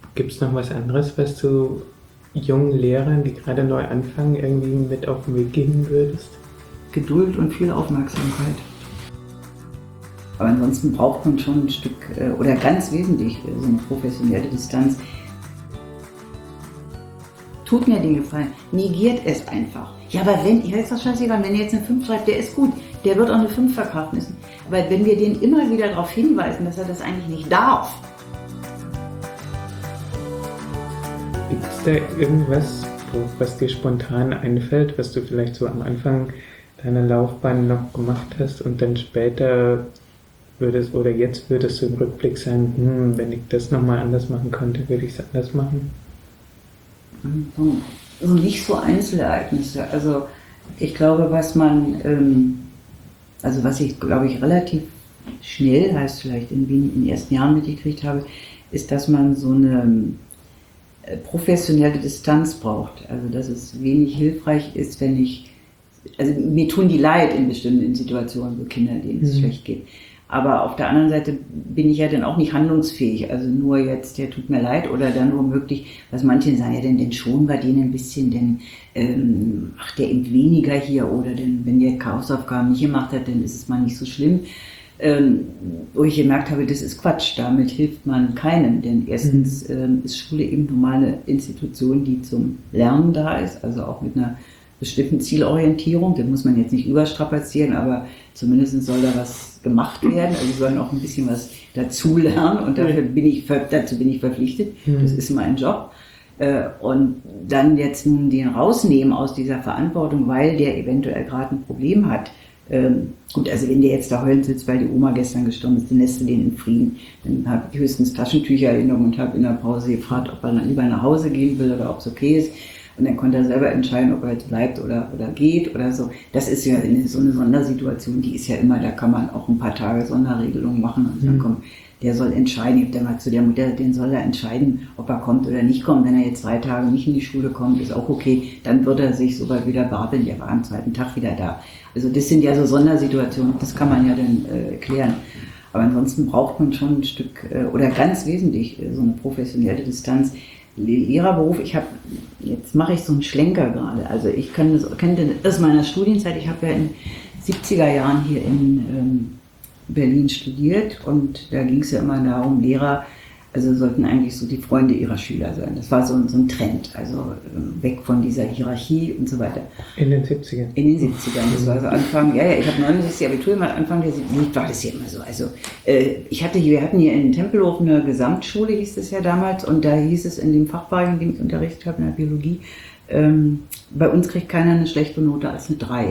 Gibt es noch was anderes, was du jungen Lehrern, die gerade neu anfangen, irgendwie mit auf den Weg geben würdest? Geduld und viel Aufmerksamkeit. Aber ansonsten braucht man schon ein Stück, oder ganz wesentlich, so eine professionelle Distanz. Tut mir den Gefallen, negiert es einfach. Ja, aber wenn, ich weiß das scheißegal, wenn ihr jetzt eine 5 schreibt, der ist gut, der wird auch eine 5 verkraften müssen. Aber wenn wir den immer wieder darauf hinweisen, dass er das eigentlich nicht darf. Gibt es da irgendwas, was dir spontan einfällt, was du vielleicht so am Anfang deiner Laufbahn noch gemacht hast und dann später würdest oder jetzt würdest du im Rückblick sagen, wenn ich das nochmal anders machen könnte, würde ich es anders machen? So nicht so Einzelereignisse. Also ich glaube, was ich glaube ich relativ schnell, heißt vielleicht in den ersten Jahren mitgekriegt habe, ist, dass man so eine professionelle Distanz braucht. Also dass es wenig hilfreich ist, also mir tun die leid in bestimmten Situationen, wo Kinder, denen es schlecht geht. Aber auf der anderen Seite bin ich ja dann auch nicht handlungsfähig. Also nur jetzt, der tut mir leid oder dann womöglich, was manche sagen, ja, denn schon wir den ein bisschen, denn macht der eben weniger hier oder denn wenn der Hausaufgaben nicht gemacht hat, dann ist es mal nicht so schlimm. Wo ich gemerkt habe, das ist Quatsch, damit hilft man keinem. Denn erstens ist Schule eben nun mal eine Institution, die zum Lernen da ist, also auch mit einer bestimmten Zielorientierung. Den muss man jetzt nicht überstrapazieren, aber zumindest soll da was gemacht werden. Also sollen auch ein bisschen was dazulernen und dazu bin ich verpflichtet. Das ist mein Job. Und dann jetzt nun den rausnehmen aus dieser Verantwortung, weil der eventuell gerade ein Problem hat. Gut, also wenn der jetzt da heulend sitzt, weil die Oma gestern gestorben ist, dann lässt du den in Frieden. Dann habe ich höchstens Taschentücher genommen und habe in der Pause gefragt, ob er dann lieber nach Hause gehen will oder ob es okay ist. Und dann konnte er selber entscheiden, ob er jetzt bleibt oder geht oder so. Das ist ja so eine Sondersituation, die ist ja immer, da kann man auch ein paar Tage Sonderregelungen machen und sagen, komm, der soll entscheiden. Ich habe dann mal zu der Mutter, den soll er entscheiden, ob er kommt oder nicht kommt. Wenn er jetzt 3 Tage nicht in die Schule kommt, ist auch okay. Dann wird er sich sogar wieder babeln. Der war am 2. Tag wieder da. Also das sind ja so Sondersituationen, das kann man ja dann klären. Aber ansonsten braucht man schon ein Stück, oder ganz wesentlich, so eine professionelle Distanz. Lehrerberuf, jetzt mache ich so einen Schlenker gerade. Also ich kenne das aus meiner Studienzeit. Ich habe ja in 70er Jahren hier in Berlin studiert und da ging es ja immer darum, Lehrer, also sollten eigentlich so die Freunde ihrer Schüler sein. Das war so ein Trend, also weg von dieser Hierarchie und so weiter. In den 70ern? In den 70ern, das war so Anfang, ich habe 69 Abitur gemacht, Anfang der 70er war das ja immer so. Also wir hatten hier in Tempelhof eine Gesamtschule, hieß es ja damals, und da hieß es in dem Fachbereich, in dem ich unterrichtet habe, in der Biologie, bei uns kriegt keiner eine schlechtere Note als eine 3.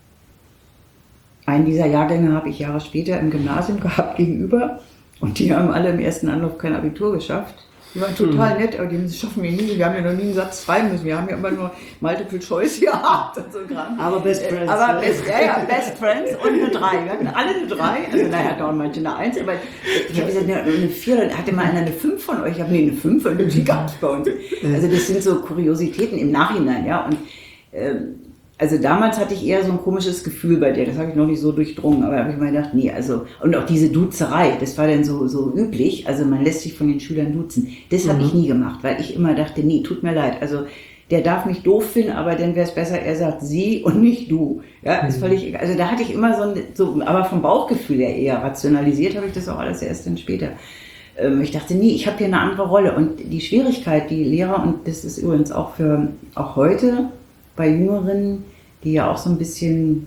Einen dieser Jahrgänge habe ich Jahre später im Gymnasium gehabt gegenüber. Und die haben alle im ersten Anlauf kein Abitur geschafft. Die waren total nett, aber die schaffen wir nie. Wir haben ja noch nie einen Satz schreiben müssen. Wir haben ja immer nur Multiple Choice gehabt und so Kram. Aber Best Friends. Best Friends und eine 3. Wir hatten alle eine 3. Also naja, dauern manche eine 1. Aber ich habe gesagt, eine 4, dann hatte mal einer eine 5 von euch. Ich habe eine 5 und die gab es bei uns. Also das sind so Kuriositäten im Nachhinein, ja. Und also damals hatte ich eher so ein komisches Gefühl bei der, das habe ich noch nicht so durchdrungen, aber da habe ich mir gedacht, nee, also, und auch diese Duzerei, das war dann so üblich, also man lässt sich von den Schülern duzen. Das habe ich nie gemacht, weil ich immer dachte, nee, tut mir leid, also der darf mich doof finden, aber dann wäre es besser, er sagt sie und nicht du. Ja, ist völlig, also da hatte ich immer aber vom Bauchgefühl her eher rationalisiert habe ich das auch alles erst dann später. Ich dachte, nee, ich habe hier eine andere Rolle und die Schwierigkeit, die Lehrer, und das ist übrigens auch auch heute bei Jüngeren, die ja auch so ein bisschen,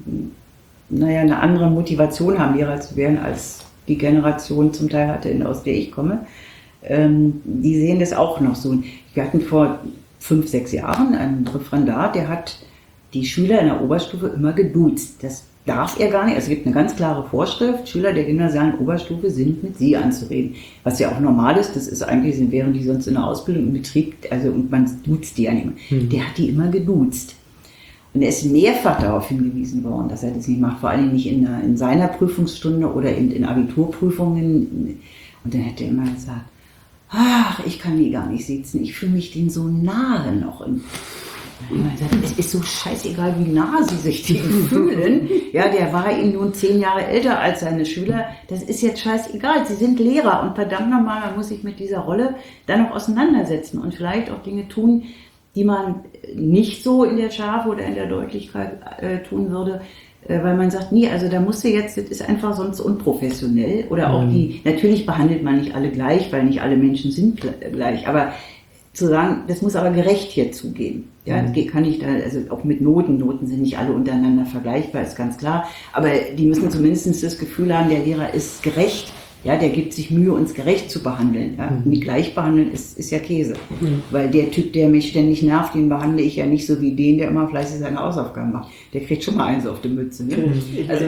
eine andere Motivation haben, Lehrer zu werden, als die Generation zum Teil hatte, aus der ich komme. Die sehen das auch noch so. Wir hatten vor 5, 6 Jahren einen Referendar, der hat die Schüler in der Oberstufe immer geduzt. Das darf er gar nicht. Also es gibt eine ganz klare Vorschrift, Schüler der gymnasialen Oberstufe sind mit Sie anzureden. Was ja auch normal ist, das ist eigentlich, wären die sonst in der Ausbildung im Betrieb, also und man duzt die ja nicht mehr. Der hat die immer geduzt. Und er ist mehrfach darauf hingewiesen worden, dass er das nicht macht, vor allem nicht in seiner Prüfungsstunde oder in Abiturprüfungen. Und dann hat er immer gesagt, ach, ich kann die gar nicht sitzen, ich fühle mich denen so nahe noch. Es ist so scheißegal, wie nah sie sich denen fühlen. Ja, der war eben nun 10 Jahre älter als seine Schüler. Das ist jetzt scheißegal. Sie sind Lehrer und verdammt nochmal, man muss sich mit dieser Rolle dann auch auseinandersetzen und vielleicht auch Dinge tun, die man nicht so in der Schärfe oder in der Deutlichkeit tun würde, weil man sagt, nee, also da musst du jetzt, das ist einfach sonst unprofessionell. Oder auch natürlich behandelt man nicht alle gleich, weil nicht alle Menschen sind gleich, aber zu sagen, das muss aber gerecht hier zugehen. Ja, kann ich da, also auch mit Noten sind nicht alle untereinander vergleichbar, ist ganz klar, aber die müssen zumindest das Gefühl haben, der Lehrer ist gerecht. Ja, der gibt sich Mühe, uns gerecht zu behandeln. Ja? Nicht gleich behandeln ist ja Käse. Weil der Typ, der mich ständig nervt, den behandle ich ja nicht so wie den, der immer fleißig seine Hausaufgaben macht. Der kriegt schon mal eins auf die Mütze. Ne? Also,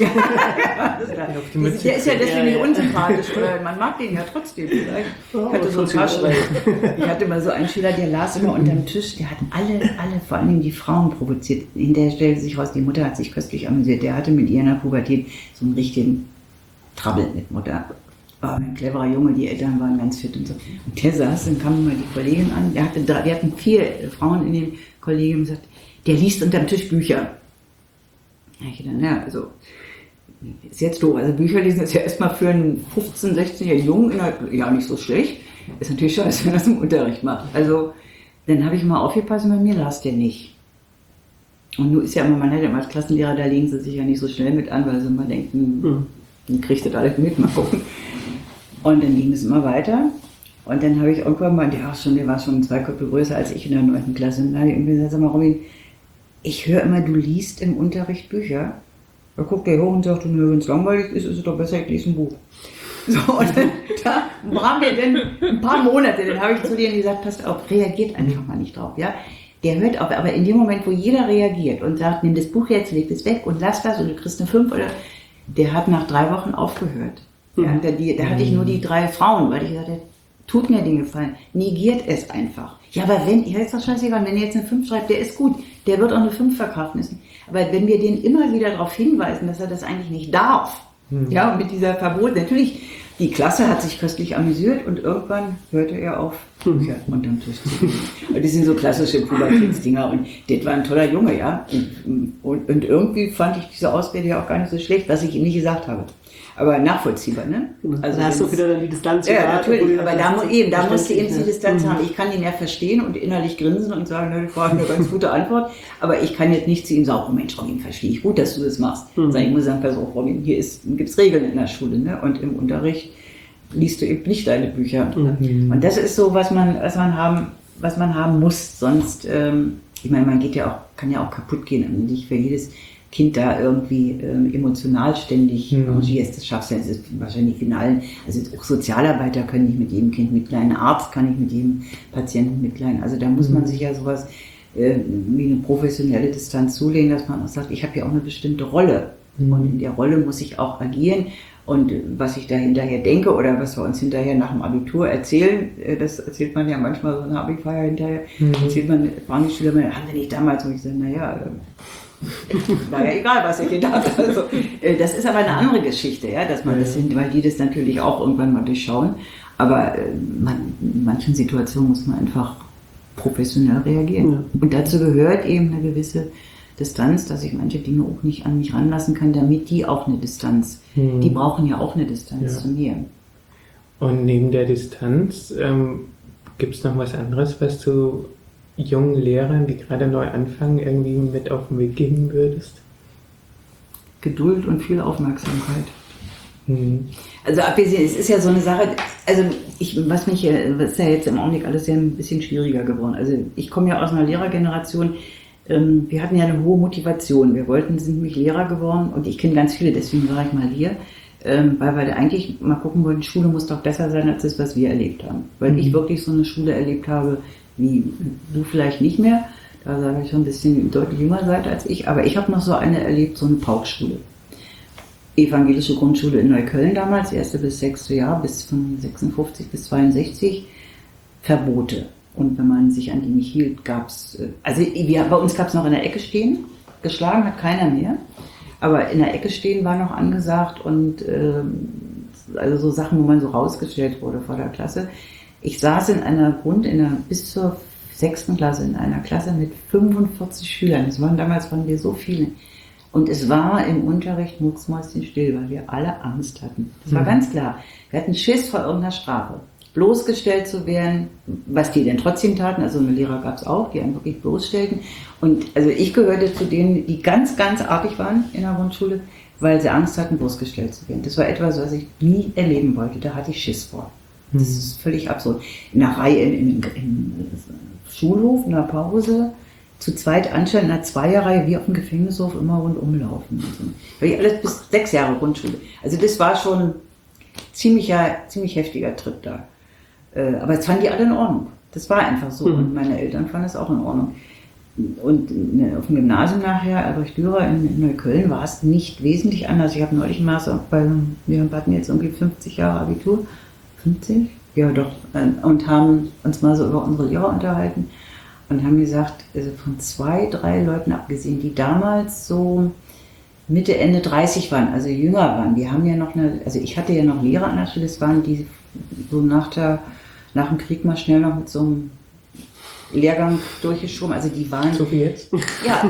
der ist ja deswegen nicht unsympathisch. Man mag den ja trotzdem vielleicht. Ich hatte mal so einen Schüler, der las immer unterm Tisch, der hat alle, vor allem die Frauen provoziert. Hinterher stellte sich raus, die Mutter hat sich köstlich amüsiert. Der hatte mit ihr in der Pubertät so einen richtigen Trabbel mit Mutter. War ein cleverer Junge, die Eltern waren ganz fit und so. Und der saß, dann kam mal die Kollegin an, wir hatten 4 Frauen in dem Kollegium und gesagt, der liest unterm Tisch Bücher. Ich dachte, ja, also, ist jetzt doof. Also Bücher lesen ist ja erstmal für einen 15-, 16-jährigen Jungen ja nicht so schlecht. Ist natürlich scheiße, wenn er das im Unterricht macht. Also, dann habe ich mal aufgepasst, bei mir las der nicht. Und nun ist ja immer, man hat ja immer als Klassenlehrer, da legen sie sich ja nicht so schnell mit an, weil sie immer denken, die kriegt das alles mit, mal gucken. Und dann ging es immer weiter. Und dann habe ich irgendwann mal, der war schon 2 Köpfe größer als ich in der 9. Klasse. Und dann habe ich irgendwie gesagt, sag mal, Robin, ich höre immer, du liest im Unterricht Bücher. Da guckt der hoch und sagt, wenn es langweilig ist, ist es doch besser, ich lese ein Buch. So, und dann, da waren wir dann ein paar Monate, dann habe ich zu denen gesagt, passt auf, reagiert einfach mal nicht drauf, ja. Der hört auf, aber in dem Moment, wo jeder reagiert und sagt, nimm das Buch jetzt, leg es weg und lass das und du kriegst eine 5 oder... Der hat nach 3 Wochen aufgehört. Ja, da hatte ich nur die 3 Frauen, weil ich sagte, tut mir den Gefallen, negiert es einfach. Ja, aber ja, ist doch scheißegal, wenn er jetzt eine 5 schreibt, der ist gut, der wird auch eine 5 verkraften müssen. Aber wenn wir den immer wieder darauf hinweisen, dass er das eigentlich nicht darf, ja, und mit dieser Verbot, natürlich, die Klasse hat sich köstlich amüsiert und irgendwann hörte er auf, Bücher unterm Tisch zu lesen. Das sind so klassische Pubertätsdinger und das war ein toller Junge, ja. Und irgendwie fand ich diese Ausrede ja auch gar nicht so schlecht, was ich ihm nicht gesagt habe. Aber nachvollziehbar, ne? Also da hast du wieder dann die Distanz. Ja, natürlich, aber da musst du eben die Distanz haben. Ich kann ihn ja verstehen und innerlich grinsen und sagen, das war eine ganz gute Antwort, aber ich kann jetzt nicht zu ihm sagen, oh Mensch, Robin, verstehe ich gut, dass du das machst. Ich muss sagen, pass auf, Robin, hier gibt es Regeln in der Schule, ne? Und im Unterricht liest du eben nicht deine Bücher. Und das ist so, was man haben muss, sonst, ich meine, man kann ja auch kaputt gehen, und nicht für jedes Kind da irgendwie emotional ständig engagierst. Das schaffst du, das ist wahrscheinlich in allen, also auch Sozialarbeiter können nicht mit jedem Kind mitleiden, Arzt kann nicht mit jedem Patienten mitleiden. Also da muss man sich ja sowas wie eine professionelle Distanz zulegen, dass man auch sagt, ich habe ja auch eine bestimmte Rolle und in der Rolle muss ich auch agieren. Und was ich da hinterher denke oder was wir uns hinterher nach dem Abitur erzählen, das erzählt man ja manchmal so eine Abi-Feier hinterher, fragen die Schüler, haben wir nicht damals, und ich sage, naja, war ja egal, was ihr gedacht habt. Also, das ist aber eine andere Geschichte, ja, dass man das weil die das natürlich auch irgendwann mal durchschauen. Aber in manchen Situationen muss man einfach professionell reagieren. Ja. Und dazu gehört eben eine gewisse Distanz, dass ich manche Dinge auch nicht an mich ranlassen kann, damit die auch eine Distanz, die brauchen ja auch eine Distanz zu mir. Und neben der Distanz gibt es noch was anderes, was du jungen Lehrern, die gerade neu anfangen, irgendwie mit auf den Weg geben würdest? Geduld und viel Aufmerksamkeit. Also abgesehen, es ist ja so eine Sache, also was ist ja jetzt im Augenblick alles ja ein bisschen schwieriger geworden. Also ich komme ja aus einer Lehrergeneration, wir hatten ja eine hohe Motivation. Sind nämlich Lehrer geworden und ich kenne ganz viele, deswegen war ich mal hier, weil wir eigentlich mal gucken wollten, Schule muss doch besser sein als das, was wir erlebt haben. Weil ich wirklich so eine Schule erlebt habe, wie du vielleicht nicht mehr, da seid ihr schon ein bisschen deutlich jünger seid als ich, aber ich habe noch so eine erlebt, so eine Paukschule. Evangelische Grundschule in Neukölln damals, 1. bis 6. Jahr, bis von 56 bis 62, Verbote. Und wenn man sich an die nicht hielt, gab es, bei uns gab es noch in der Ecke stehen, geschlagen hat keiner mehr, aber in der Ecke stehen war noch angesagt und also so Sachen, wo man so rausgestellt wurde vor der Klasse. Ich saß bis zur 6. Klasse in einer Klasse mit 45 Schülern. Damals waren wir so viele. Und es war im Unterricht mucksmäuschenstill, weil wir alle Angst hatten. Das war ganz klar. Wir hatten Schiss vor irgendeiner Strafe. Bloßgestellt zu werden, was die denn trotzdem taten. Also eine Lehrer gab es auch, die einen wirklich bloßstellten. Und also ich gehörte zu denen, die ganz, ganz artig waren in der Grundschule, weil sie Angst hatten, bloßgestellt zu werden. Das war etwas, was ich nie erleben wollte. Da hatte ich Schiss vor. Das ist völlig absurd. In einer Reihe, im Schulhof, in der Pause, zu zweit anstellen, in einer Zweierreihe, wie auf dem Gefängnishof, immer rundum laufen. Also, alles bis 6 Jahre Grundschule. Also das war schon ein ziemlich heftiger Trip da. Aber das fanden die alle in Ordnung. Das war einfach so. Und meine Eltern fanden es auch in Ordnung. Und auf dem Gymnasium nachher, Albrecht Dürer in Neukölln, war es nicht wesentlich anders. Ich habe neulich mal so, wir hatten jetzt irgendwie 50 Jahre Abitur. 50? Ja, doch. Und haben uns mal so über unsere Lehrer unterhalten und haben gesagt, also von 2, 3 Leuten abgesehen, die damals so Mitte, Ende 30 waren, also jünger waren. Die haben ja noch also ich hatte ja noch Lehrer an der Schule, das waren die so nach dem Krieg mal schnell noch mit so einem Lehrgang durchgeschoben, also die waren... So wie jetzt? Ja,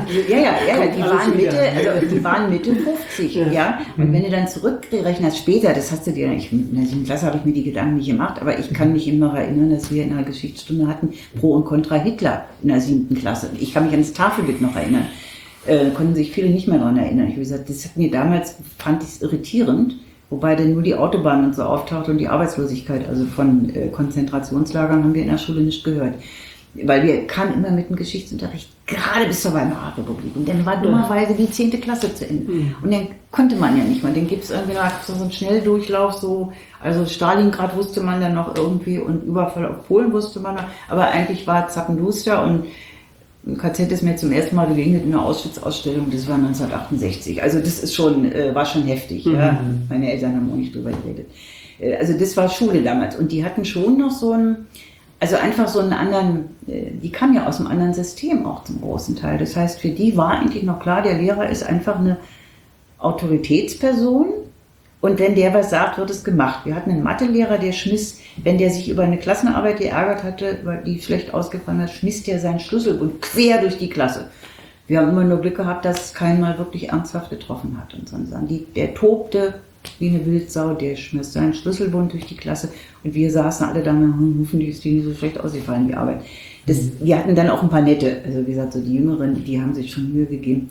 die waren Mitte 50, ja. Und wenn du dann zurückgerechnet hast, später, das hast du dir, in der 7. Klasse habe ich mir die Gedanken nicht gemacht, aber ich kann mich immer noch erinnern, dass wir in einer Geschichtsstunde hatten, Pro und Contra Hitler in der 7. Klasse. Ich kann mich an das Tafelbild noch erinnern. Konnten sich viele nicht mehr daran erinnern. Ich habe gesagt, das hat mir damals, fand ich es irritierend, wobei dann nur die Autobahn und so auftauchte und die Arbeitslosigkeit, also von Konzentrationslagern haben wir in der Schule nicht gehört. Weil wir kamen immer mit dem Geschichtsunterricht gerade bis zur Weimarer Republik. Und dann war dummerweise die 10. Klasse zu Ende. Und dann konnte man ja nicht mehr. Dann gibt es irgendwie noch so einen Schnelldurchlauf, so, also Stalingrad wusste man dann noch irgendwie und Überfall auf Polen wusste man noch. Aber eigentlich war Zappenduster und KZ ist mir zum ersten Mal begegnet in einer Auschwitz-Ausstellung, das war 1968. Also das ist schon, war schon heftig. Ja? Meine Eltern haben auch nicht drüber geredet. Also das war Schule damals. Und die hatten schon noch so einen anderen, die kamen ja aus einem anderen System auch zum großen Teil. Das heißt, für die war eigentlich noch klar, der Lehrer ist einfach eine Autoritätsperson und wenn der was sagt, wird es gemacht. Wir hatten einen Mathelehrer, der schmiss, wenn der sich über eine Klassenarbeit geärgert hatte, weil die schlecht ausgefallen hat, schmiss der seinen Schlüsselbund quer durch die Klasse. Wir haben immer nur Glück gehabt, dass es keinen mal wirklich ernsthaft getroffen hat. Und so. Der tobte wie eine Wildsau, der schmiss seinen Schlüsselbund durch die Klasse und wir saßen alle da und rufen, die ist die nicht so schlecht ausgefallen, die Arbeit. Wir hatten dann auch ein paar nette, also wie gesagt, so die Jüngeren, die haben sich schon Mühe gegeben.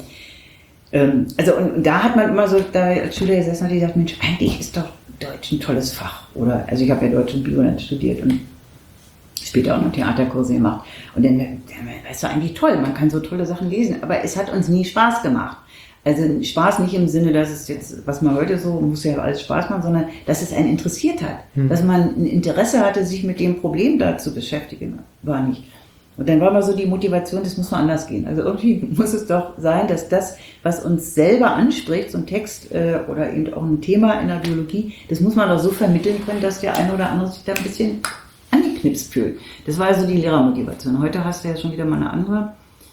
Und da hat man immer so, da als Schüler gesessen hat, die gesagt, Mensch, eigentlich ist doch Deutsch ein tolles Fach. Oder, also ich habe ja Deutsch und Bio dann studiert und später auch noch Theaterkurse gemacht. Und dann, weißt du, eigentlich toll, man kann so tolle Sachen lesen, aber es hat uns nie Spaß gemacht. Also Spaß nicht im Sinne, dass es jetzt, was man heute so, muss ja alles Spaß machen, sondern dass es einen interessiert hat. Dass man ein Interesse hatte, sich mit dem Problem da zu beschäftigen. War nicht. Und dann war mal so die Motivation, das muss noch anders gehen. Also irgendwie muss es doch sein, dass das, was uns selber anspricht, so ein Text oder eben auch ein Thema in der Biologie, das muss man doch so vermitteln können, dass der eine oder andere sich da ein bisschen angeknipst fühlt. Das war also die Lehrermotivation. Heute hast du ja schon wieder mal eine andere.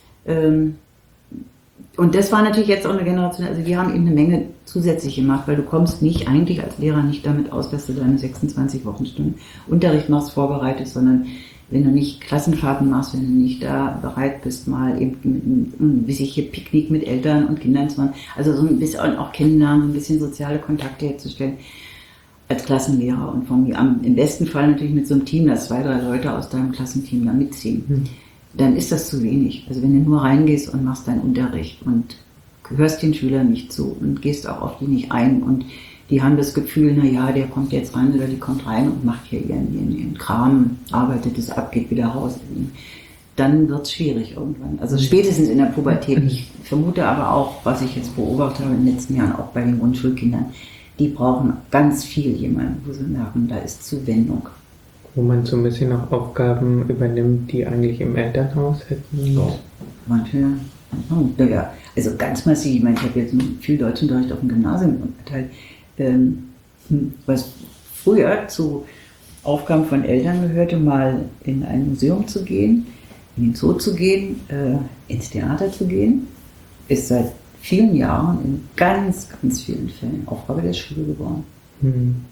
Und das war natürlich jetzt auch eine Generation, also die haben eben eine Menge zusätzlich gemacht, weil du kommst nicht eigentlich als Lehrer nicht damit aus, dass du deine 26 Wochenstunden Unterricht machst, vorbereitest, sondern wenn du nicht Klassenfahrten machst, wenn du nicht da bereit bist, mal eben ein bisschen Picknick mit Eltern und Kindern zu machen, also so ein bisschen auch kennenlernen, ein bisschen soziale Kontakte herzustellen als Klassenlehrer und von mir im besten Fall natürlich mit so einem Team, dass 2, 3 Leute aus deinem Klassenteam da mitziehen. Dann ist das zu wenig. Also wenn du nur reingehst und machst deinen Unterricht und hörst den Schülern nicht zu und gehst auch auf die nicht ein und die haben das Gefühl, naja, der kommt jetzt rein oder die kommt rein und macht hier ihren Kram, arbeitet es ab, geht wieder raus. Dann wird es schwierig irgendwann. Also spätestens in der Pubertät. Ich vermute aber auch, was ich jetzt beobachtet habe in den letzten Jahren, auch bei den Grundschulkindern, die brauchen ganz viel jemanden, wo sie merken, da ist Zuwendung. Wo man so ein bisschen auch Aufgaben übernimmt, die eigentlich im Elternhaus hätten. Ja. Manche, ja, also ganz massiv. Ich meine, ich habe jetzt viel Deutschunterricht auf dem Gymnasium unterteilt. Was früher zu Aufgaben von Eltern gehörte, mal in ein Museum zu gehen, in den Zoo zu gehen, ins Theater zu gehen, ist seit vielen Jahren in ganz, ganz vielen Fällen Aufgabe der Schule geworden.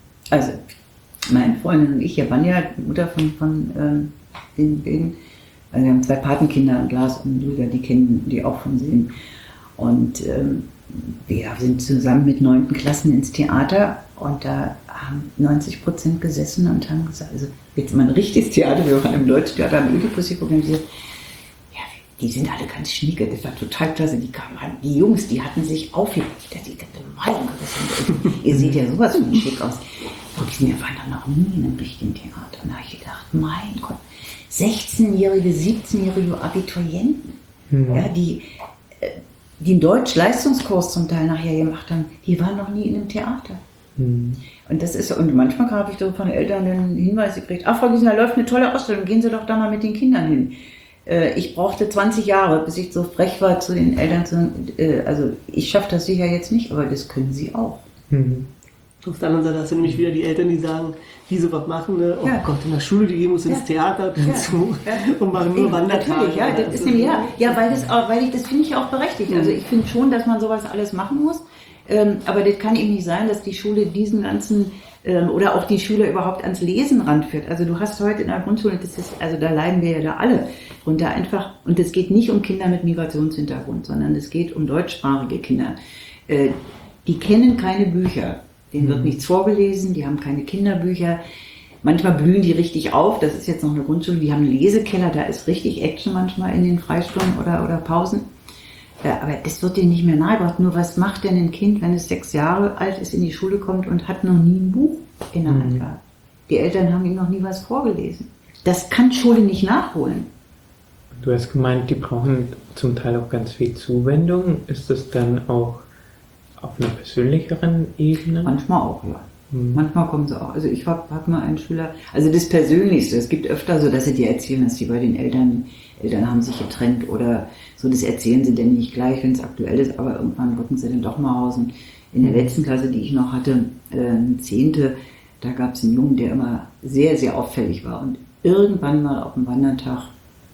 Also meine Freundin und ich, ja, Vanja, die Mutter von den beiden, Also wir haben 2 Patenkinder, Lars und Julia, die kennen die auch von Sehen. Und wir sind zusammen mit 9. Klassen ins Theater und da haben 90% gesessen und haben gesagt, also jetzt mal ein richtiges Theater, wir waren im Deutschtheater, am Ödipus organisiert, ja, die sind alle ganz schnieke, das war total klasse, die Jungs, die hatten sich aufgehört, die Meinung gewissen, ihr seht ja sowas von schick aus. Und wir waren dann noch nie in einem richtigen Theater. Und da habe ich gedacht, mein Gott, 16-jährige, 17-jährige Abiturienten, ja, die einen Deutsch-Leistungskurs zum Teil nachher gemacht haben, die waren noch nie in einem Theater. Und das ist, und manchmal habe ich so von Eltern den Hinweis gekriegt, ach Frau Giesner, da läuft eine tolle Ausstellung, gehen Sie doch da mal mit den Kindern hin. Ich brauchte 20 Jahre, bis ich so frech war zu den Eltern zu sagen, also ich schaffe das sicher jetzt nicht, aber das können Sie auch. Auf der anderen Seite hast du nämlich wieder die Eltern, die sagen, die so was machen, ne? Oh Gott, in der Schule, die gehen muss ins Theater und machen nur Wandertage. Natürlich, ja, das ist nämlich, weil das finde ich auch berechtigt. Also ich finde schon, dass man sowas alles machen muss, aber das kann eben nicht sein, dass die Schule diesen ganzen oder auch die Schüler überhaupt ans Lesen ranführt. Also du hast heute in der Grundschule, also da leiden wir ja da alle drunter einfach, und es geht nicht um Kinder mit Migrationshintergrund, sondern es geht um deutschsprachige Kinder. Die kennen keine Bücher. Denen wird nichts vorgelesen, die haben keine Kinderbücher. Manchmal blühen die richtig auf, das ist jetzt noch eine Grundschule, die haben einen Lesekeller, da ist richtig Action manchmal in den Freistunden oder Pausen. Aber das wird denen nicht mehr nahegebracht. Nur was macht denn ein Kind, wenn es 6 Jahre alt ist, in die Schule kommt und hat noch nie ein Buch in der Hand gehabt? Die Eltern haben ihm noch nie was vorgelesen. Das kann Schule nicht nachholen. Du hast gemeint, die brauchen zum Teil auch ganz viel Zuwendung. Ist das dann auch auf einer persönlicheren Ebene? Manchmal auch, ja. Manchmal kommen sie auch. Also ich hab mal einen Schüler, also das Persönlichste, es gibt öfter so, dass sie dir erzählen, dass sie bei den Eltern haben sich getrennt oder so, das erzählen sie denn nicht gleich, wenn es aktuell ist, aber irgendwann rücken sie dann doch mal raus. Und in der letzten Klasse, die ich noch hatte, eine 10., da gab es einen Jungen, der immer sehr, sehr auffällig war. Und irgendwann mal auf dem Wandertag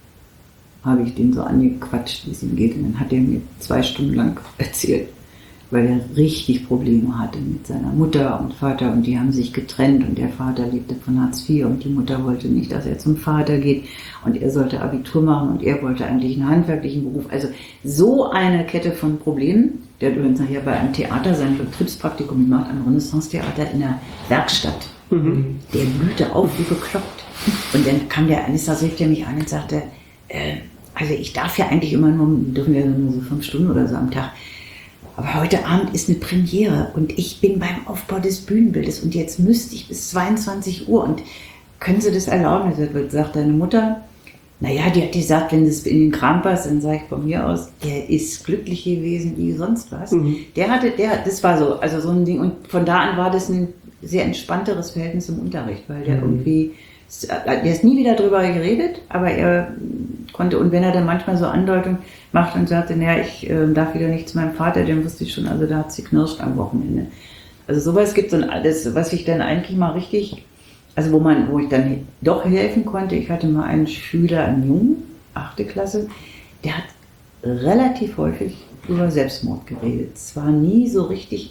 habe ich den so angequatscht, wie es ihm geht. Und dann hat er mir 2 Stunden lang erzählt, weil er richtig Probleme hatte mit seiner Mutter und Vater, und die haben sich getrennt und der Vater lebte von Hartz IV und die Mutter wollte nicht, dass er zum Vater geht und er sollte Abitur machen und er wollte eigentlich einen handwerklichen Beruf. Also so eine Kette von Problemen. Der hat übrigens nachher bei einem Theater sein Betriebspraktikum gemacht, am Renaissance-Theater in der Werkstatt. Der blühte auf wie bekloppt. Und dann kam der eines Tages, rief der mich an und sagte, also ich darf ja eigentlich immer dürfen wir nur so 5 Stunden oder so am Tag. Aber heute Abend ist eine Premiere und ich bin beim Aufbau des Bühnenbildes und jetzt müsste ich bis 22 Uhr und können Sie das erlauben? Sagt deine Mutter, naja, die hat gesagt, wenn das in den Kram passt, dann sage ich von mir aus, der ist glücklich gewesen wie sonst was. Das war so, also so ein Ding, und von da an war das ein sehr entspannteres Verhältnis im Unterricht, weil der irgendwie, der ist nie wieder drüber geredet, aber er konnte, und wenn er dann manchmal so Andeutungen macht und sagte, naja, ich darf wieder nicht zu meinem Vater, den wusste ich schon, also da hat sie geknirscht am Wochenende. Also sowas gibt es, und alles, was ich dann eigentlich mal richtig, also wo ich dann doch helfen konnte. Ich hatte mal einen Schüler, einen Jungen, 8. Klasse, der hat relativ häufig über Selbstmord geredet. Es war nie so richtig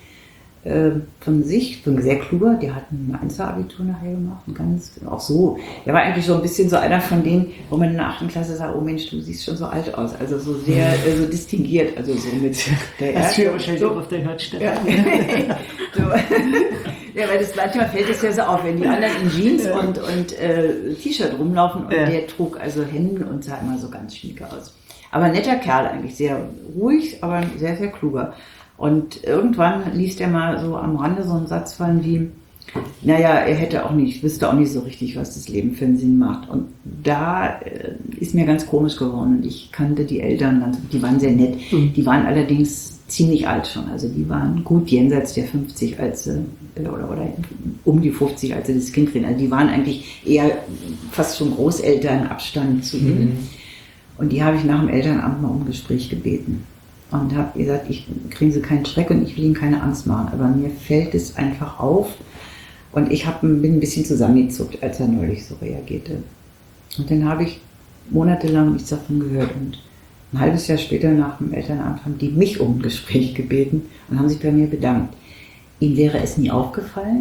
von sich, so ein sehr kluger, der hat ein Einzelabitur nachher gemacht, auch so, der war eigentlich so ein bisschen so einer von denen, wo man in der 8. Klasse sagt, oh Mensch, du siehst schon so alt aus, also so sehr so distinguiert, also so mit der das ist wahrscheinlich auch auf der Hörstelle. Ja. So. Ja, weil das manchmal fällt es ja so auf, wenn die anderen in Jeans und T-Shirt rumlaufen und der trug also Hemden und sah immer so ganz schick aus. Aber ein netter Kerl eigentlich, sehr ruhig, aber sehr, sehr kluger. Und irgendwann liest er mal so am Rande so einen Satz fallen wie, naja, er wüsste auch nicht so richtig, was das Leben für einen Sinn macht. Und da ist mir ganz komisch geworden. Und ich kannte die Eltern, die waren sehr nett. Die waren allerdings ziemlich alt schon. Also die waren gut jenseits der 50, als sie, oder um die 50, als sie das Kind kriegen. Also die waren eigentlich eher fast schon Großelternabstand zu ihnen. Und die habe ich nach dem Elternamt mal um Gespräch gebeten. Und habe gesagt, kriegen Sie keinen Schreck und ich will Ihnen keine Angst machen. Aber mir fällt es einfach auf. Und ich bin ein bisschen zusammengezuckt, als er neulich so reagierte. Und dann habe ich monatelang nichts davon gehört. Und ein halbes Jahr später, nach dem Elternamt, haben die mich um ein Gespräch gebeten und haben sich bei mir bedankt. Ihm wäre es nie aufgefallen.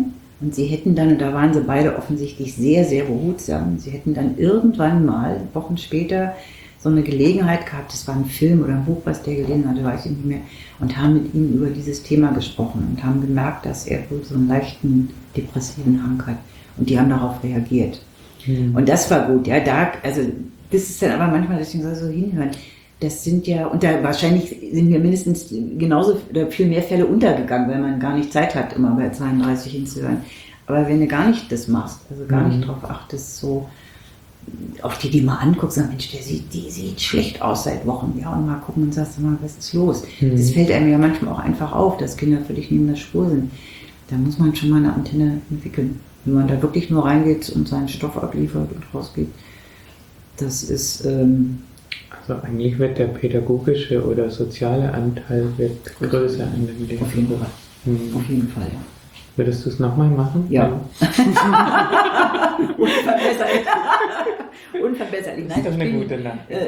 Und sie hätten dann, und da waren sie beide offensichtlich sehr, sehr behutsam, sie hätten dann irgendwann mal, Wochen später, so eine Gelegenheit gehabt, das war ein Film oder ein Buch, was der gelesen hatte, weiß ich nicht mehr, und haben mit ihm über dieses Thema gesprochen und haben gemerkt, dass er wohl so einen leichten depressiven Hang hat. Und die haben darauf reagiert. Und das war gut, ja, also das ist dann aber manchmal, deswegen soll ich so hinhören, das sind ja, und da wahrscheinlich sind mir mindestens genauso oder viel mehr Fälle untergegangen, weil man gar nicht Zeit hat, immer bei 32 hinzuhören. Aber wenn du gar nicht das machst, also gar nicht drauf achtest, so auch die mal anguckst, sagen, Mensch, die sieht schlecht aus seit Wochen, ja, und mal gucken und sagst mal, was ist los? Das fällt einem ja manchmal auch einfach auf, dass Kinder völlig neben der Spur sind. Da muss man schon mal eine Antenne entwickeln. Wenn man da wirklich nur reingeht und seinen Stoff abliefert und rausgeht, das ist... Also eigentlich wird der pädagogische oder soziale Anteil wird größer in dem Leben. Auf jeden Fall. Auf jeden Fall, ja. Würdest du es nochmal machen? Ja. Unverbesserlich. Unverbesserlich. Das ist doch eine gute Nachricht.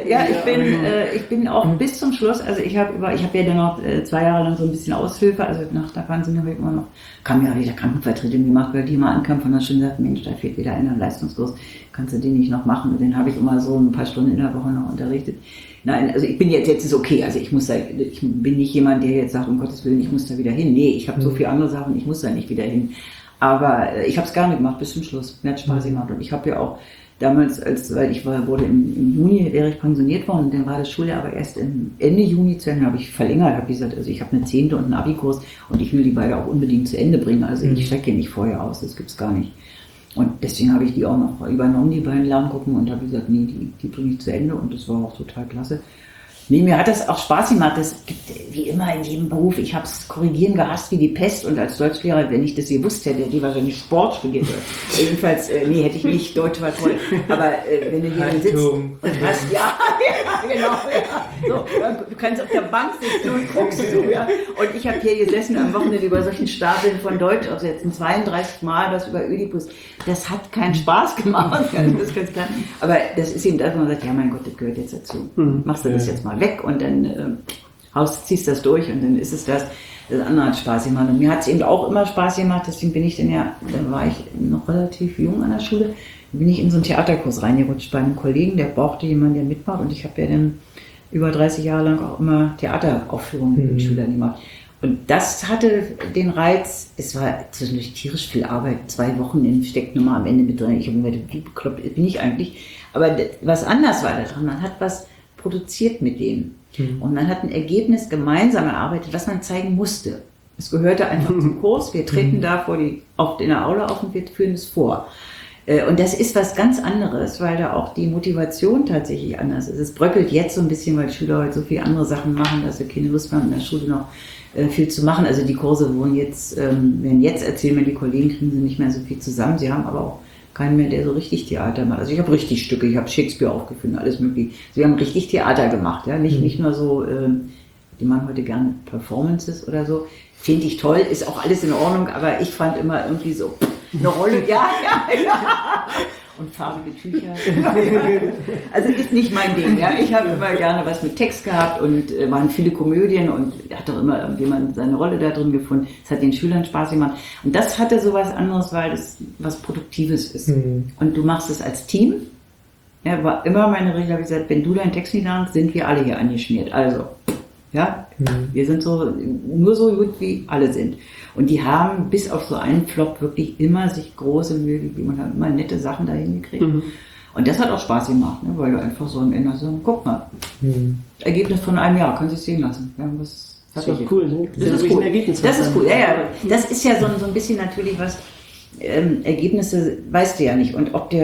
Ich bin auch bis zum Schluss, also ich habe ja dann noch 2 Jahre lang so ein bisschen Aushilfe, also nach der Pandemie habe ich immer noch, kam ja wieder Krankenvertretung gemacht, weil die mal ankam von der Schule und sagten, Mensch, da fehlt wieder einer Leistungskurs, kannst du den nicht noch machen? Und den habe ich immer so ein paar Stunden in der Woche noch unterrichtet. Nein, also ich bin jetzt ist okay, also ich bin nicht jemand, der jetzt sagt, um Gottes Willen, ich muss da wieder hin. Nee, ich habe so viele andere Sachen, ich muss da nicht wieder hin. Aber ich habe es gerne gemacht bis zum Schluss. Mir hat Spaß gemacht. Und ich habe ja auch damals, weil wurde im Juni, wäre ich pensioniert worden, und dann war das Schuljahr aber erst Ende Juni zu Ende, habe ich verlängert, habe gesagt, also ich habe eine 10. und einen Abikurs und ich will die beide auch unbedingt zu Ende bringen. Also ich stecke nicht vorher aus, das gibt's gar nicht. Und deswegen habe ich die auch noch übernommen, die beiden Lerngruppen, und habe gesagt, nee, die bringe ich zu Ende, und das war auch total klasse. Nee, mir hat das auch Spaß gemacht. Das gibt wie immer in jedem Beruf. Ich habe es korrigieren gehasst wie die Pest, und als Deutschlehrer, wenn ich das gewusst hätte, hätte ich wahrscheinlich Sport studiert. Jedenfalls, nee, hätte ich nicht. Deutsch war toll. Aber wenn du hier sitzt und hast, ja, genau, ja. So, du kannst auf der Bank sitzen und guckst so, ja. Und ich habe hier gesessen am Wochenende über solchen Stapeln von Deutsch aufsetzen, 32 Mal das über Ödipus. Das hat keinen Spaß gemacht. Das ist ganz klar. Aber das ist eben das, wo man sagt, ja, mein Gott, das gehört jetzt dazu. Machst du das jetzt mal weg und dann ziehst das durch, und dann ist es das. Das andere hat Spaß gemacht. Und mir hat es eben auch immer Spaß gemacht, deswegen bin ich dann war ich noch relativ jung an der Schule, dann bin ich in so einen Theaterkurs reingerutscht bei einem Kollegen, der brauchte jemanden, der mitmacht, und ich habe ja dann über 30 Jahre lang auch immer Theateraufführungen mit den Schülern gemacht. Und das hatte den Reiz, es war zwischendurch tierisch viel Arbeit, 2 Wochen steckt nur mal am Ende mit drin, ich habe mir gedacht, wie bekloppt bin ich eigentlich? Aber was anders war daran, man hat was produziert mit denen. Und man hat ein Ergebnis gemeinsam erarbeitet, was man zeigen musste. Es gehörte einfach zum Kurs, wir treten da in der Aula auf und wir führen es vor. Und das ist was ganz anderes, weil da auch die Motivation tatsächlich anders ist. Es bröckelt jetzt so ein bisschen, weil Schüler heute so viele andere Sachen machen, dass wir keine Lust haben, in der Schule noch viel zu machen. Also die Kurse werden jetzt erzählen mir die Kollegen, kriegen sie nicht mehr so viel zusammen. Sie haben aber auch keinen mehr, der so richtig Theater macht. Also ich habe richtig Stücke, ich habe Shakespeare aufgeführt, alles mögliche. Sie haben richtig Theater gemacht, ja, nicht nur so, die machen heute gerne Performances oder so. Finde ich toll, ist auch alles in Ordnung, aber ich fand immer irgendwie so eine Rolle, ja. Und farbige Tücher. Also ist nicht mein Ding, ja. Ich habe immer gerne was mit Text gehabt und waren viele Komödien und hat doch immer irgendjemand seine Rolle da drin gefunden. Es hat den Schülern Spaß gemacht. Und das hatte so was anderes, weil das was Produktives ist. Und du machst es als Team. Ja, war immer meine Regel, habe ich gesagt, wenn du deinen Text nicht lernst, sind wir alle hier angeschmiert. Also, ja, wir sind nur so gut, wie alle sind. Und die haben bis auf so einen Flop wirklich immer sich große Mühe gegeben und haben immer nette Sachen dahin gekriegt. Und das hat auch Spaß gemacht, ne? Weil du einfach so am Ende so, guck mal, Ergebnis von einem Jahr, kannst du es sehen lassen. Ja, das ist doch cool, ne? Das ist cool. Das ist cool, ja. Das ist ja so ein bisschen natürlich was, Ergebnisse weißt du ja nicht. Und ob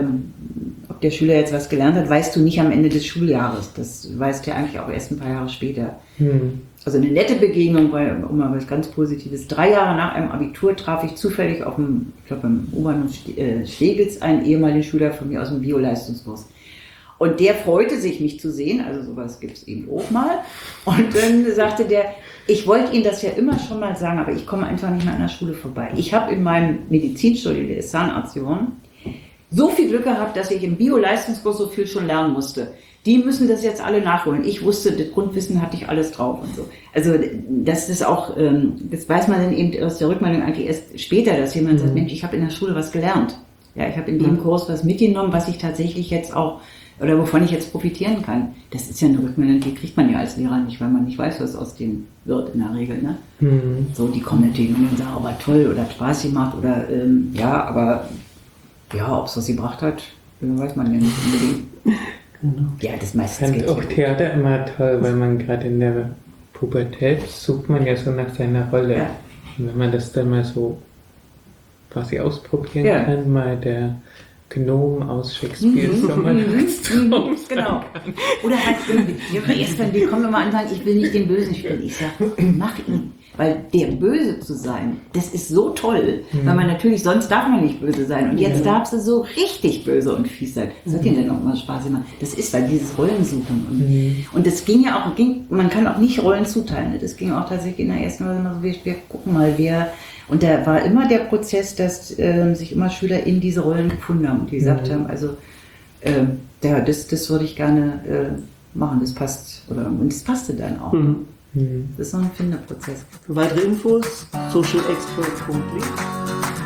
der Schüler jetzt was gelernt hat, weißt du nicht am Ende des Schuljahres. Das weißt du ja eigentlich auch erst ein paar Jahre später. Also eine nette Begegnung, um mal was ganz Positives. 3 Jahre nach einem Abitur traf ich zufällig im U-Bahnhof Stegels einen ehemaligen Schüler von mir aus dem Bio-Leistungskurs. Und der freute sich, mich zu sehen, also sowas gibt es eben auch mal. Und dann sagte der, ich wollte Ihnen das ja immer schon mal sagen, aber ich komme einfach nicht mehr an der Schule vorbei. Ich habe in meinem Medizinstudium, der ist Zahnarzt geworden, so viel Glück gehabt, dass ich im Bio-Leistungskurs so viel schon lernen musste. Die müssen das jetzt alle nachholen. Ich wusste, das Grundwissen hatte ich alles drauf und so. Also das ist auch, das weiß man dann eben aus der Rückmeldung eigentlich erst später, dass jemand sagt, Mensch, ich habe in der Schule was gelernt. Ja, ich habe in dem Kurs was mitgenommen, was ich tatsächlich jetzt auch, oder wovon ich jetzt profitieren kann. Das ist ja eine Rückmeldung, die kriegt man ja als Lehrer nicht, weil man nicht weiß, was aus denen wird in der Regel. Ne? So, die kommen natürlich und sagen, aber toll oder hat Spaß gemacht oder ja, aber ja, ob es was gebracht hat, weiß man ja nicht unbedingt. Genau. Ja, das meiste Ich fand auch Theater immer toll, weil man gerade in der Pubertät sucht man ja so nach seiner Rolle. Ja. Und wenn man das dann mal so quasi ausprobieren kann, mal der Gnome aus Shakespeares Sommernachtstraum genau. Oder halt irgendwie, erst wenn die kommen immer an und sagen, ich will nicht den Bösen spielen. Ich sage, mach ihn. Weil der Böse zu sein, das ist so toll, weil man natürlich, sonst darf man nicht böse sein. Und jetzt darfst du so richtig böse und fies sein. Das hat dir dann auch mal Spaß gemacht. Das ist halt dieses Rollensuchen. Und das ging ja auch, man kann auch nicht Rollen zuteilen. Das ging auch tatsächlich in der ersten Weise immer so, wir gucken mal, wer. Und da war immer der Prozess, dass sich immer Schüler in diese Rollen gefunden haben und die gesagt haben, also ja, das würde ich gerne machen, das passt. Und das passte dann auch. Das ist so ein Finderprozess. Für weitere Infos socialexpert.de